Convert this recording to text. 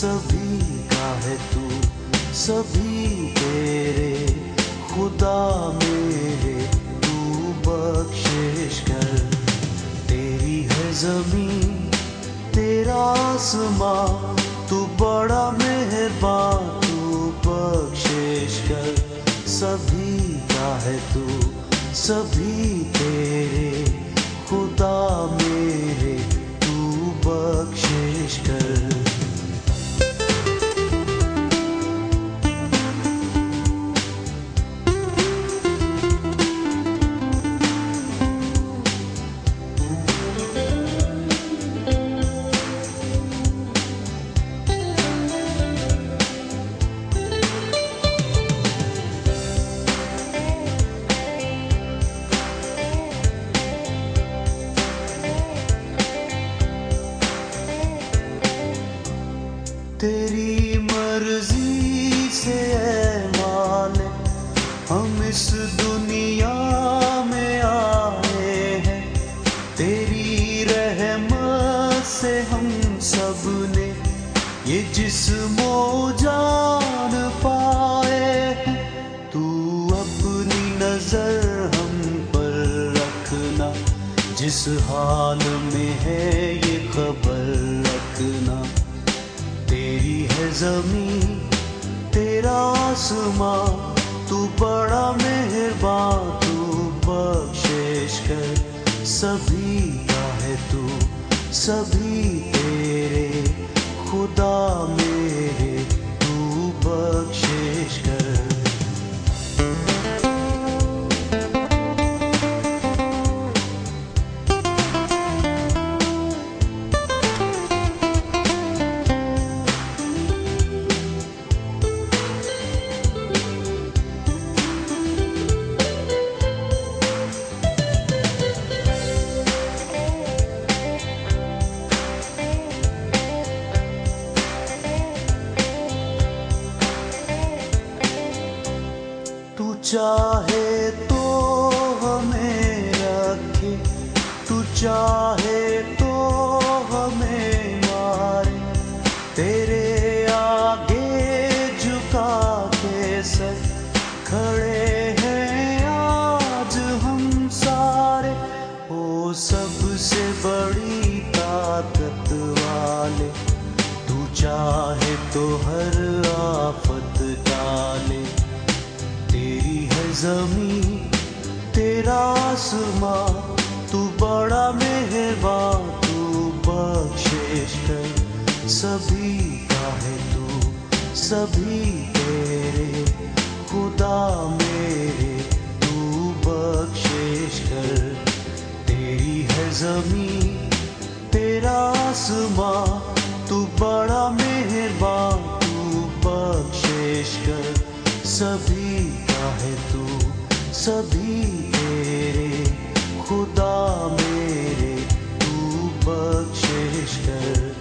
सभी का है तू, सभी तेरे खुदा मेरे, तू बख्शिश कर। तेरी है ज़मीं तेरा आसमां, तू बड़ा मेहरबान, तू बख्शिश कर। सभी का है तू, सभी तेरे खुदा मेरे, तू बख्शिश कर। तेरी मर्जी से ऐ मालिक हम इस दुनिया में आए हैं, तेरी रहमत से हम सब ने ये जिस्मो जान पाए हैं। तू अपनी नजर हम पर रखना, जिस हाल में है ये खबर रखना। तेरी है ज़मीं तेरा आसमां, तू बड़ा मेहरबान, तू बख्शिश कर। सभी का है तू, सभी तेरे खुदा मेरे, तू बख्शिश कर। तू चाहे तो हमें रखे, तू चाहे तो हमें मारे, तेरे आगे झुका के सर खड़े हैं आज हम सारे। ओ सबसे बड़ी ताकत वाले, तू चाहे तो हर आफत डाले। तेरी है ज़मीं तेरा आसमां, तू बड़ा मेहरबान, तू बख्शिश कर। सभी का है तू, सभी तेरे खुदा मेरे, तू बख्शिश कर। तेरी है ज़मीं तेरा आसमां, तू बड़ा मेहरबान, तू बख्शिश कर। सभी का है तू, सभी तेरे खुदा मेरे, तू बख्शिश कर।